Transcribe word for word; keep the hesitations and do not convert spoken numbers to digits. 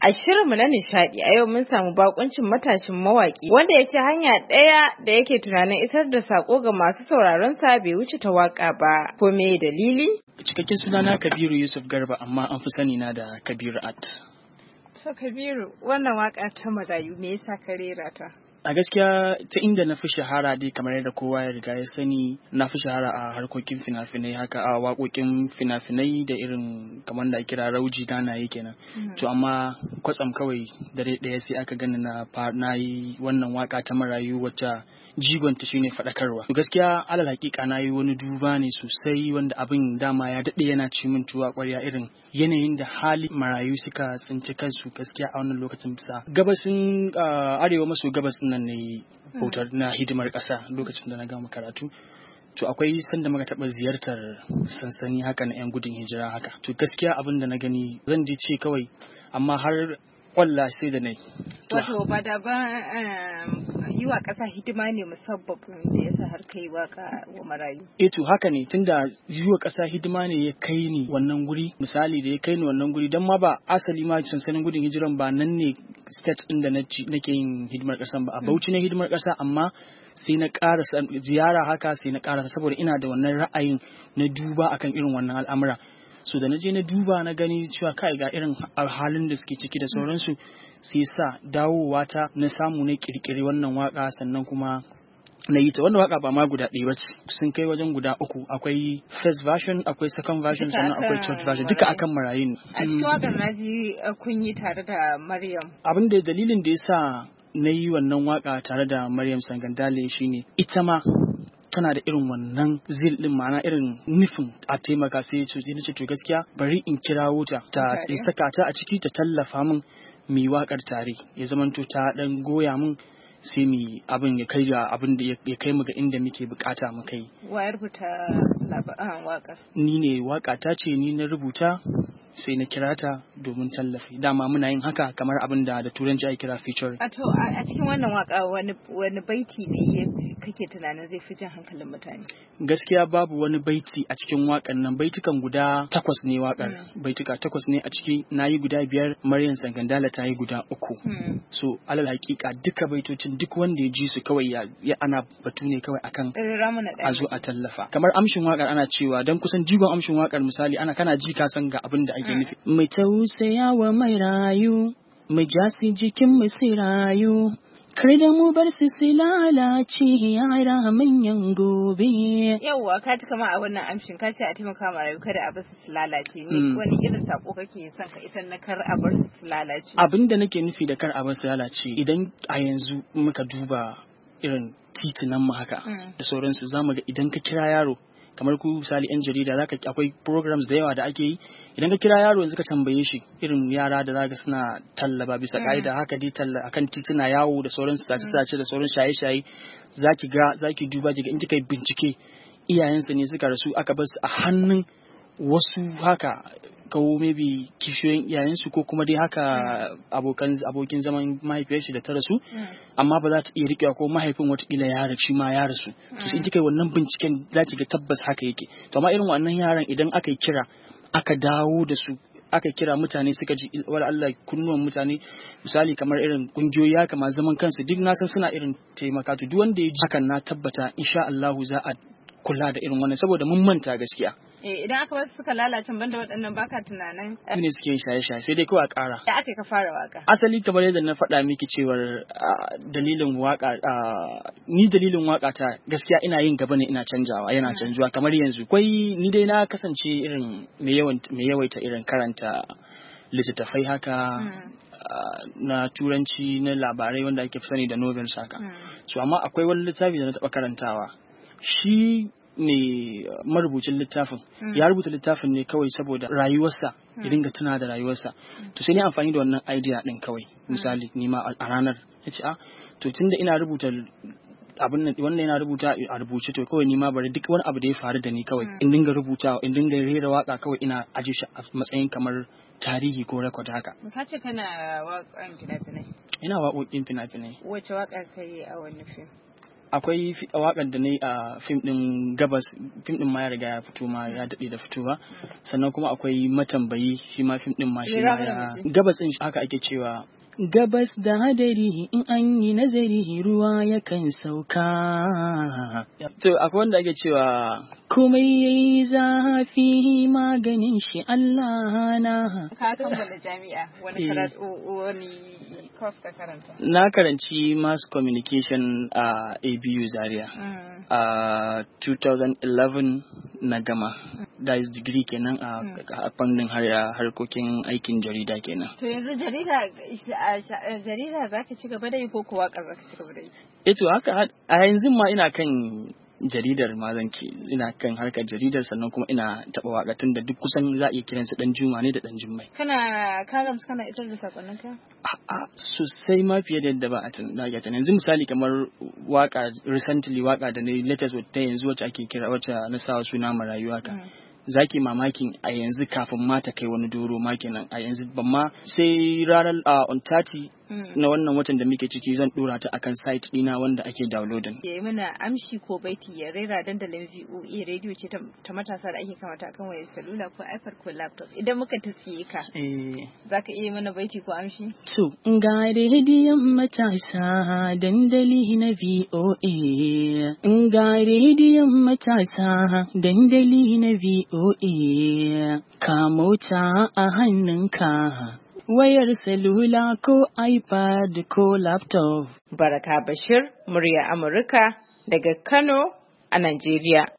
A shirinmu na nishadi a yau mun samu bakuncin matashin mawaki wanda ya ce hanya ɗaya da yake tunanin isar da sako ga masu sauraron sa bai wuce ta waka ba. Ko me dalili? Cikakken sunana Kabiru Yusuf Garba amma an fi sani na da Kabiru Art. So Kabiru, wannan waka ta marayu me yasa ka rera ta? A gaskiya ta inda na fi shahara dai kamar yadda kowa ya riga ya sani na fi shahara a harkokin fina-finai haka a waƙoƙin fina-finai da irin kamar da kira rauji ganaye kenan. To amma kwatsam kawai dare ɗaya sai aka gani na na yi wannan waka ta marayu wacce jigonta shine faɗakarwa. Gaskiya alal hakika na yi wani duba ne sosai wanda abin dama ya daɗe yana ci min tuwa ƙwarya irin yanayin da hali marayu suka tsinci kansu gaskiya a wannan lokacin bisa gabasin arewa maso gabas nan ne bautar na hidimar ƙasa lokacin da na gama karatu. To akwai sanda muka taɓa ziyartar sansani haka na 'yan gudun hijira haka. To gaskiya abin da na gani zan ji ce kawai amma har kwalla sai da nai. Wato ba da ba yi wa ƙasa hidima ne musabbabin da yasa har kai waka wa marayu. Eh to haka ne tunda yi wa ƙasa hidima ne ya kai ni wannan guri misali da ya kai ni wannan guri dan ma ba asali ma sansanin gudun hijiran ba nan ne state din da nake yin hidimar ƙasan ba a Bauchi ne hidimar ƙasa amma sai na ƙara ziyara haka sai na ƙara saboda ina da wannan ra'ayin na duba akan irin wannan al'amura. So da na je na duba na gani cewa kai ga irin halin da suke ciki da sauransu sai sa dawowa ta na samu na kirkiri wannan waka sannan kuma na yi ta wannan waka ba ma guda ɗaya bace sun kai wajen guda uku akwai first version akwai second version sannan akwai third version duka akan marayu. A cikin wakar naji kun yi tare da Maryam. Abin da dalilin da yasa na yi wannan waka tare da Maryam Sangandale shine ita ma tana da irin wannan zil din ma'ana irin nufin a taimaka sai ce ni ce to gaskiya bari in kirawo ta ta saka ta a ciki ta tallafa min mi wakar tare ya zamanto ta dan goya min sai mi abin ya kai ga abin da ya kai mu ga inda muke bukata mu kai. Wa rubuta labarin wakar? Ni ne waka ta ce ni na rubuta sai na kira ta domin tallafi dama muna yin haka kamar abin da da turanci ake kira featuring. A to a cikin wannan waka wani wani baiti ne kake tunanin zai fi jan hankalin mutane? Gaskiya babu wani baiti a cikin wakan nan baitukan guda takwas ne wakar baituka takwas ne a ciki nayi guda biyar Maryam Sangandala ta yi guda uku. So alal hakika duka baitocin duk wanda ya ji su kawai ya ana batu ne kawai akan a zo a tallafa kamar amshin wakar ana cewa dan kusan jigon amshin wakar misali ana kana ji ka san ga abin da ake nufi. Mai tausaya wa mai rayu mai jasi jikin mai sai rayu kar da mu bar su su lalace yara manyan gobe. Yawwa ka ci kama a wannan amshin ka ce a taimaka ma rayu kada a bar su su lalace ne wani irin sako kake son ka isar na kar a bar su su lalace? Abin da nake nufi da kar a bar su lalace idan a yanzu muka duba irin titunan mu haka da sauransu zamu ga idan ka kira yaro kamar ku misali yan jarida zaka akwai programs da yawa da ake yi idan ka kira yaro yanzu ka tambaye shi irin yara da zaka suna tallaba bisa ka'ida haka dai talla akan tituna yawo da sauran sace sace da sauran shaye shaye zaki ga zaki duba kiga in kika bincike iyayensu ne suka rasu aka bar su a hannun wasu haka kawo maybe kishiyoyin iyayensu ko kuma dai haka abokan abokin zaman mahaifiyar shi da ta rasu amma ba za ta iya rikewa ko mahaifin watakila ya rasu ma ya rasu to sai kika wannan binciken za ki ga tabbas haka yake to amma irin wannan yaran idan aka yi kira aka dawo da su aka kira mutane suka ji wala Allah kunnuwan mutane misali kamar irin kungiyoyi haka ma zaman kansu duk na san suna irin taimaka to duk wanda ya ji hakan na tabbata insha Allah za a kula da irin wannan saboda mun manta gaskiya. Eh idan aka wasu suka lalace banda waɗannan baka tunanin su ne suke shaye-shaye sai dai kawai a ƙara. Da aka ka fara waka. Asali kamar yadda na faɗa miki cewar dalilin waka ni dalilin waka ta gaskiya ina yin gaba ne ina canjawa yana canjuwa kamar yanzu. Kwai ni dai na kasance irin mai yawan mai yawaita irin karanta littattafai haka na turanci na labarai wanda ake fi sani da novels haka. So amma akwai wani littafi da na taɓa karantawa shi ne marubucin littafin ya rubuta littafin ne kawai saboda rayuwarsa ya dinga tuna da rayuwarsa to sai ni amfani da wannan idea din kawai misali ni ma a ranar yace a to tunda ina rubuta abin nan wannan yana rubuta a rubuce to kawai ni ma bari duk wani abu da ya faru da ni kawai in dinga rubuta in dinga rera waka kawai ina aje shi a matsayin kamar tarihi ko record haka. Ka ce kana waƙan fina-finai? Ina waƙoƙin fina-finai. Wace waƙa kai a wani fim? akwai waƙar da na yi a fim ɗin gabas, fim ɗin ma ya riga ya fito ma ya daɗe da fitowa, sannan kuma akwai matambayi shi ma fim ɗin ma shi ma ya gabas ɗin haka ake cewa gabas da hadari in an yi nazari ruwa yakan sauka. To akwai wanda ake cewa komai yayi zafi maganin shi Allah na. Ka kammala jami'a wani karatu wani course ka karanta? Na karanci mass communication a A B U Zaria a twenty eleven na gama. That is degree kenan a fannin harkokin aikin jarida kenan. To yanzu jarida jarida za ka ci gaba da yi ko kuwa za ka ci gaba da yi? Eh to haka a yanzu ma ina kan jaridar ma zan ce ina kan harkar jaridar sannan kuma ina taɓa waka tun da duk kusan za a iya kiransu dan juma ne da dan jummai. Kana ka gamsu kana isar da sakonnin ka? A'a sosai ma fiye da yadda ba a tana yanzu misali kamar waka recently waka da na latest ta yanzu wacce ake kira wacce na sa suna marayu haka. Zaki mamakin a yanzu kafin ma ta kai wani doro ma kenan a yanzu ban ma sai ranar on thirty na wannan watan da muke ciki zan dora ta akan site dina wanda ake downloading. Ya yi mana amshi ko baiti ya rera dandalin V O A radio ce ta matasa da ake kamata akan wayar salula ko iPad ko laptop idan muka tatsiye ka. Eh. Zaka iya mana baiti ko amshi? So ga rediyon matasa dandali na V O A. Ga rediyon matasa dandali na V O A. Ka mota a hannunka. Wayar salula ko iPad ko laptop. Baraka Bashir, murya Amurka daga Kano a Najeriya.